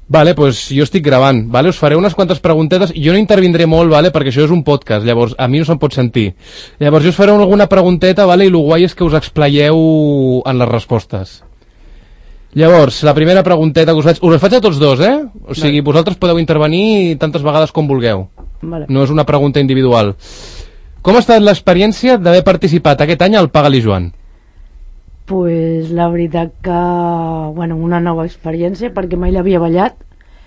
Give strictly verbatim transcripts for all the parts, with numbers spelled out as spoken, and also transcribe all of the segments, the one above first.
Vale, doncs jo estic gravant, vale? Us faré unes quantes preguntetes, jo no intervindré molt, vale? Perquè això és un podcast, llavors a mi no se'm pot sentir. Llavors jo us faré alguna pregunteta, vale? I el guai és que us explayeu en les respostes. Llavors, la primera pregunteta que us faig, us la faig a tots dos, eh? O sigui, vale. Vosaltres podeu intervenir tantes vegades com vulgueu. Vale. No és una pregunta individual. Com ha estat l'experiència d'haver participat aquest any al Paga-li Joan? Pues la veritat que, bueno, una nova experiència perquè mai l'havia ballat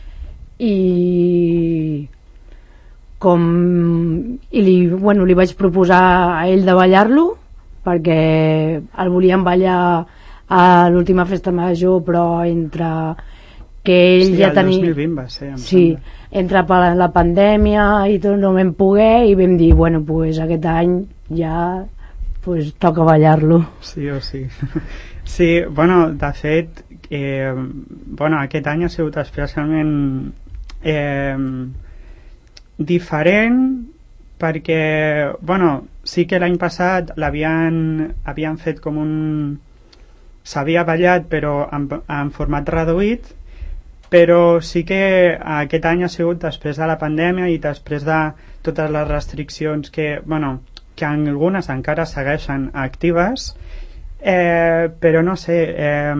i com i li, bueno, li vaig proposar a ell de ballar-lo perquè el volíem ballar a l'última festa major, però entre que ell sí, ja tenia... Sí, el dos mil vint va ser, em sí, sembla. entre la pandèmia i tot no vam poder i vam dir, bueno, pues aquest any ja pues toca ballar-lo. Sí o sí. Sí, bueno, de fet, eh, bueno, aquest any ha sigut especialment eh, diferent perquè, bueno, sí que l'any passat l'havien havien fet com un... s'havia ballat però en, en format reduït, però sí que aquest any ha sigut després de la pandèmia i després de totes les restriccions que, bueno, que algunes encara segueixen actives, eh, però no sé, eh,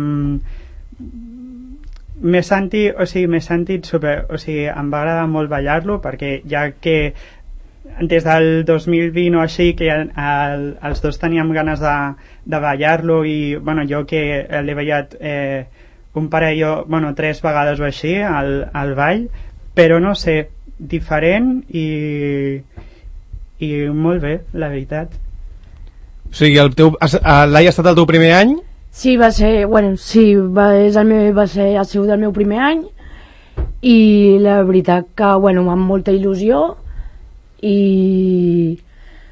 m'he sentit, o sigui, m'he sentit super, o sigui, em va agradar molt ballar-lo perquè ja que des del dos mil vint o així que el, el, els dos teníem ganes de, de ballar-lo i bueno, jo que l'he ballat eh, un parell, bueno, tres vegades o així al, al ball, però no sé, diferent i i molt bé, la veritat. O sigui, el teu, l'any ha estat el teu primer any? Sí, va ser, bueno, sí, va, és el meu, va ser, ha sigut el meu primer any i la veritat que, bueno, amb molta il·lusió i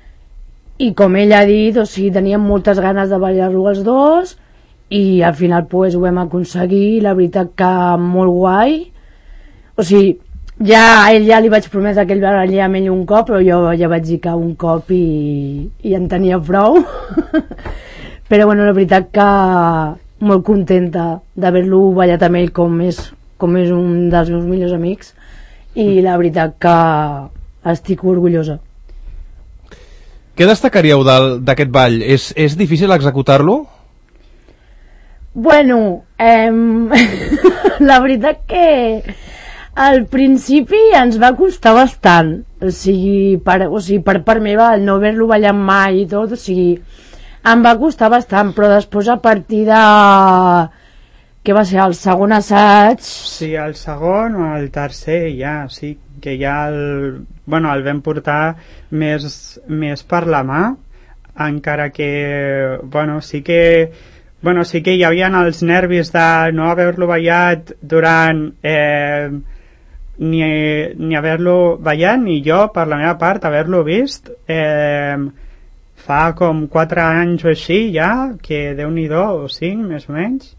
i com ell ha dit, o sigui, teníem moltes ganes de ballar-lo els dos i al final pues, ho vam aconseguir, la veritat que molt guai, o sigui, ja a ell ja li vaig prometre que ell va ballar amb ell un cop, però jo ja vaig dir que un cop i, i en tenia prou. Però bueno, la veritat que molt contenta d'haver-lo ballat amb ell com és, com és un dels meus millors amics i la veritat que estic orgullosa. Què destacaríeu d'aquest ball? És, és difícil executar-lo? Bueno, eh, la veritat que al principi ens va costar bastant, o sigui, per, o sigui, per part meva, el no haver-lo ballat mai i tot, o sigui, em va costar bastant, però després a partir de... què va ser, el segon assaig? Sí, el segon o el tercer ja, sí, que ja el, bueno, el vam portar més, més per la mà, encara que, bueno, sí que... Bueno, sí que hi havia els nervis de no haver-lo ballat durant... Eh, ni, ni haver-lo ballat ni jo per la meva part haver-lo vist eh, fa com quatre anys o així ja, que Déu-n'hi-do, o cinc més o menys,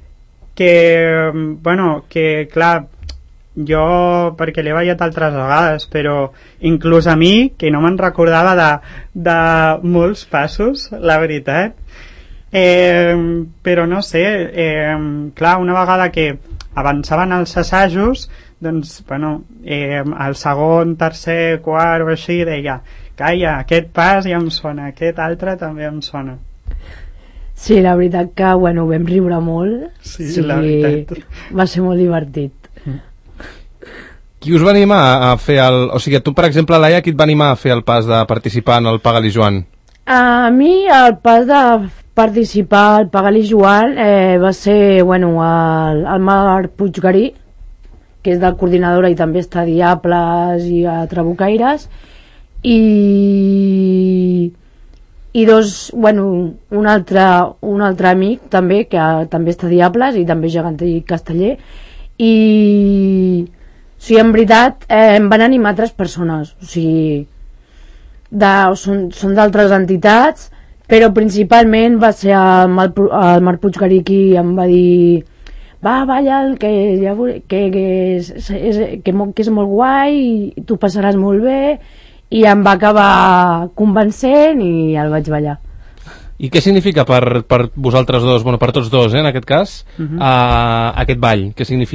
que bueno, que clar, jo perquè l'he ballat altres vegades, però inclús a mi, que no me'n recordava de, de molts passos, la veritat, eh, però no sé, eh, clar, una vegada que avançaven els assajos, doncs, bueno, eh, el segon, tercer, quart o així deia, calla, aquest pas ja em sona, aquest altre també em sona. Sí, la veritat que, bueno, vam riure molt. Sí, sí, la veritat. Va ser molt divertit. Qui us va animar a fer el... O sigui, tu, per exemple, Laia, qui et va animar a fer el pas de participar en el Paga-li Joan? A mi el pas de participar al Paga-li Joan eh, va ser, bueno, el, el Marc Puiggarí, que és del Coordinadora i també està a Diables i a Trabucaires, i i dos, bueno, un altre, un altre amic també, que també està a Diables i també gegantí casteller, i o sigui, en veritat eh, em van animar tres persones, o sigui, de, són, són d'altres entitats, però principalment va ser el, el Marc Puiggarí qui em va dir va, balla, que, ja, que, que, és, és, que, que és molt guai i tu passaràs molt bé, i em va acabar convencent i el vaig ballar. I què significa per, per vosaltres dos, bueno, per tots dos, eh, en aquest cas, uh-huh. uh, aquest ball? Què significa?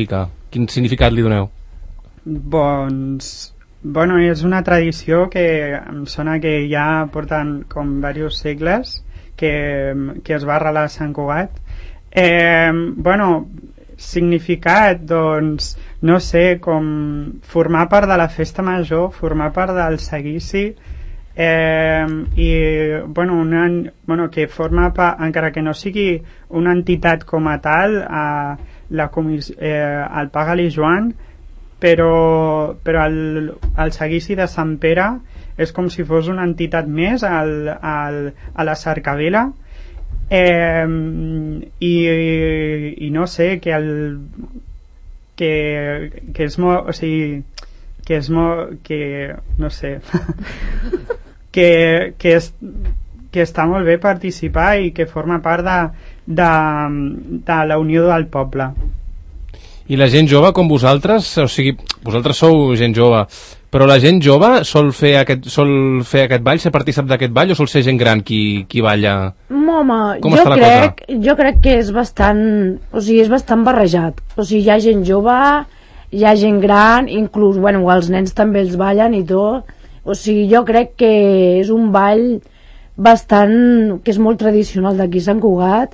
Quin significat li doneu? Doncs... Bueno, és una tradició que em sona que ja porten com diversos segles que, que es va arrelar a Sant Cugat. Eh, bueno, significat, doncs, no sé, com formar part de la festa major, formar part del seguici, eh, i, bueno, una, bueno, que forma part, encara que no sigui una entitat com a tal, a la comis, eh, al Paga-li Joan, però, però el, el seguici de Sant Pere és com si fos una entitat més al, al, a la cercavila, eh, i, i no sé, que el que, que és molt, o sigui, que és molt, que no sé que, que, és, que està molt bé participar i que forma part de, de, de la unió del poble. I la gent jove com vosaltres, o sigui, vosaltres sou gent jove, però la gent jove sol fer aquest, sol fer aquest ball, ser partícip d'aquest ball, o sol ser gent gran qui, qui balla? Home, com jo està la crec, cosa? jo crec que és bastant, o sigui, és bastant barrejat. O sigui, hi ha gent jove, hi ha gent gran, inclús, bueno, els nens també els ballen i tot. O sigui, jo crec que és un ball bastant, que és molt tradicional d'aquí a Sant Cugat,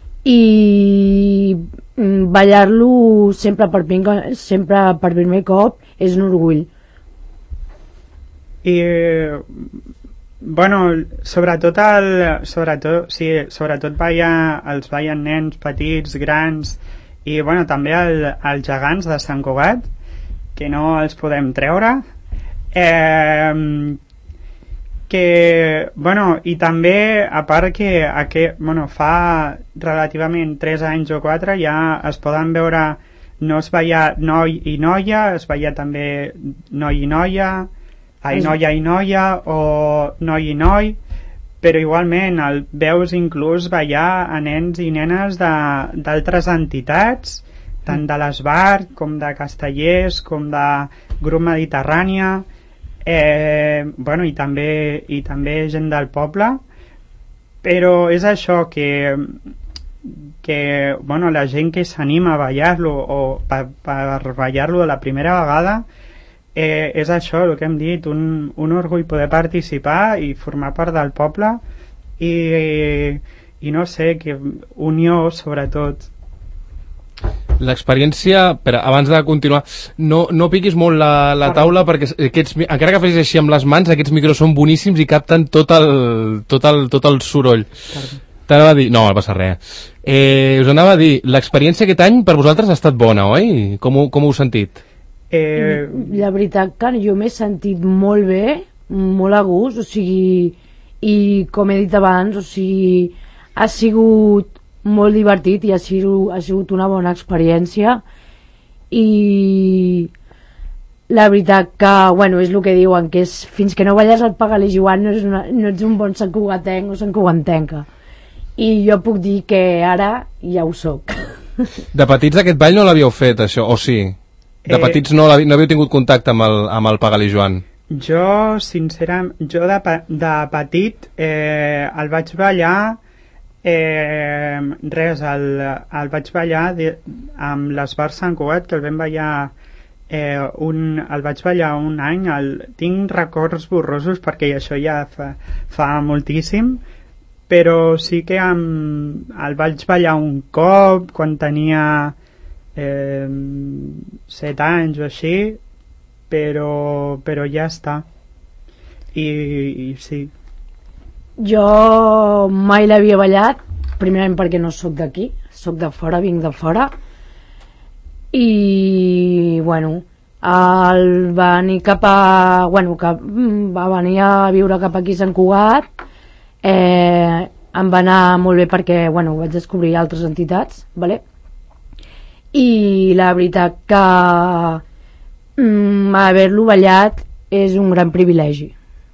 i ballar-lo sempre per, sempre per primer cop és un orgull. I bueno, sobretot el, sobretot, sí, sobretot ballar, els ballen nens petits, grans, i bueno, també el, els gegants de Sant Cugat, que no els podem treure, eh, que, bueno, i també, a part que, que bueno, fa relativament tres anys o quatre ja es poden veure, no es veia noi i noia, es veia també noi i noia, ai, noia i noia, o noi i noi, però igualment el veus inclús ballar a nens i nenes d'altres entitats, tant de l'Esbart com de Castellers, com de Grup Mediterrània, eh, bueno, i també, i també gent del poble, però és això que, que bueno, la gent que s'anima a ballar-lo o per, per ballar-lo la primera vegada, eh, és això el que hem dit, un, un orgull poder participar i formar part del poble, i, i no sé, que unió sobretot. L'experiència, però abans de continuar, no, no piquis molt la, la taula, perquè aquests, encara que facis així amb les mans, aquests micros són boníssims i capten tot el, tot el, tot el soroll. T'anava a dir... No, no passa res. Eh, us anava a dir, l'experiència aquest any per vosaltres ha estat bona, oi? Com, com ho heu sentit? Eh... La veritat que jo m'he sentit molt bé, molt a gust, o sigui, i com he dit abans, o sigui, ha sigut molt divertit i ha sigut, ha sigut una bona experiència, i la veritat que, bueno, és el que diuen, que és, fins que no balles al Paga-li Joan no, és una, no ets un bon santcugatenc o santcugatenca, i jo puc dir que ara ja ho soc. De petits aquest ball no l'havíeu fet, això, o sí? De petits no, no havíeu tingut contacte amb el, amb el Paga-li Joan? Jo, sincerament, jo de, de petit eh, el vaig ballar, eh, res, el, el vaig ballar de, amb l'Esbart Sant Cugat, que el vam ballar, eh, un, el vaig ballar un any, el, tinc records borrosos perquè això ja fa, fa moltíssim, però sí que amb, el vaig ballar un cop quan tenia eh, set anys o així, però, però ja està. I, i sí. Jo mai l'havia ballat, primerament perquè no sóc d'aquí, sóc de fora, vinc de fora, i bueno, el va venir cap a, bueno, cap, va venir a viure cap aquí a Sant Cugat, eh, em va anar molt bé perquè, bueno, vaig descobrir altres entitats, vale? I la veritat que mm, haver-lo ballat és un gran privilegi.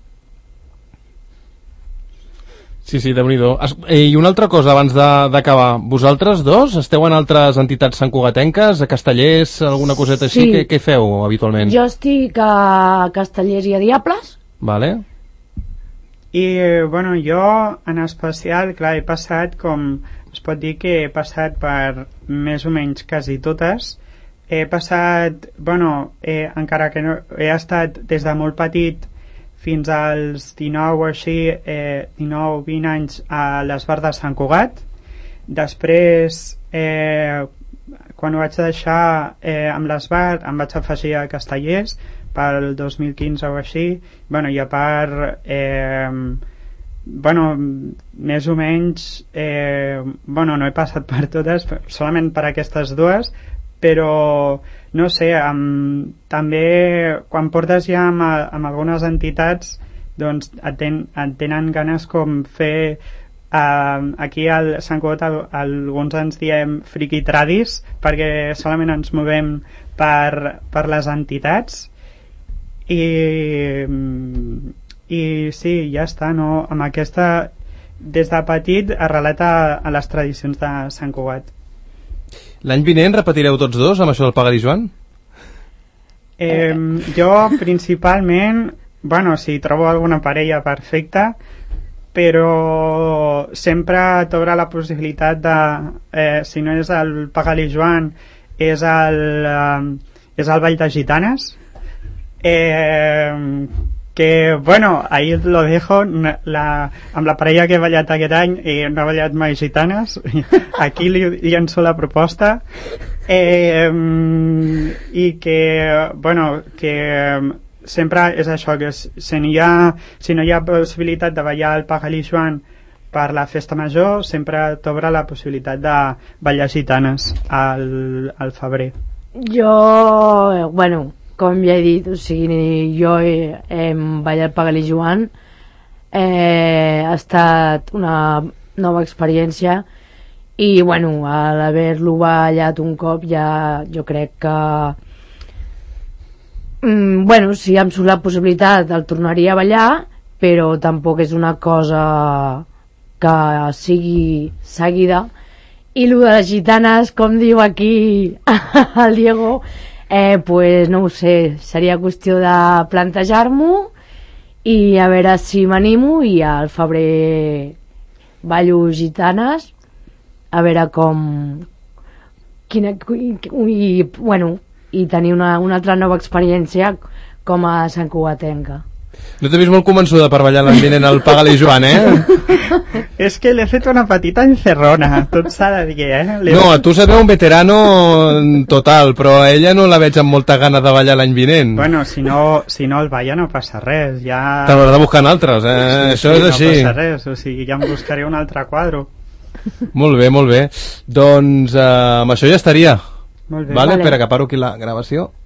Sí, sí, déu-n'hi-do. I una altra cosa abans d'acabar. Vosaltres dos esteu en altres entitats santcugatenques, a Castellers, alguna coseta així? Sí. Què, què feu habitualment? Jo estic a Castellers i a Diables. Vale. I, bueno, jo en especial, clar, he passat com... Es pot dir que he passat per més o menys quasi totes, he passat, bueno, eh, encara que no, he estat des de molt petit fins als dinou o així, eh, dinou vint anys a l'Esbar de Sant Cugat. Després, eh, quan ho vaig deixar eh, amb l'Esbar, em vaig afegir a Castellers pel dos mil quinze o així. Bueno, i a part, eh, bueno, més o menys, eh, bueno, no he passat per totes, solament per aquestes dues, però no sé, amb, també quan portes ja amb, amb algunes entitats, doncs et, ten, et tenen ganes com fer uh, aquí al Sant Cugat al, alguns ens diem friki tradis, perquè solament ens movem per, per les entitats i, i sí, ja està, no? Amb aquesta, des de petit arrelat a, a les tradicions de Sant Cugat. L'any vinent repetireu tots dos amb això del Pagar-hi Joan? Eh, jo principalment, bueno, si trobo alguna parella perfecta, però sempre t'obre la possibilitat de, eh, si no és el Pagar-hi Joan, és el, eh, és el Ball de Gitanes, eh, que, bueno, ahí lo dejo, la, amb la parella que he ballat aquest any i no he ballat mai gitanes, aquí li llenço la proposta, eh, i que, bueno, que sempre és això, que si no hi ha, si no hi ha possibilitat de ballar el Pagar-hi Joan per la festa major, sempre t'obre la possibilitat de ballar gitanes al, al febrer. Jo, bueno, com ja he dit, o sigui, jo he, he ballat Pagar-hi Joan, eh, ha estat una nova experiència i, bueno, a l'haver-lo ballat un cop ja jo crec que mm, bueno, si em surt la possibilitat el tornaria a ballar, però tampoc és una cosa que sigui seguida. I lo de les gitanes, com diu aquí el Diego, Eh, pues no ho sé, seria qüestió de plantejar-m'ho i a veure si m'animo i al febrer ballo gitanes a veure com quina, i, i, bueno, i tenir una, una altra nova experiència com a Sant Cugatenca. No t'he vist molt convençuda per ballar l'any vinent al Pagar-hi Joan, eh? És que l'he fet una petita encerrona, tot s'ha de dir, eh? No, a tu se veu un veterano total, però a ella no la veig amb molta gana de ballar l'any vinent. Bueno, si no, si no el balla no passa res, ja... Te l'hauràs de buscar en altres, eh? Sí, Això sí, és així. No passa res, o sigui, ja em buscaré un altre quadro. Molt bé, molt bé. Doncs eh, amb això ja estaria. Molt bé. Vale, Vale. espera que paro aquí la gravació.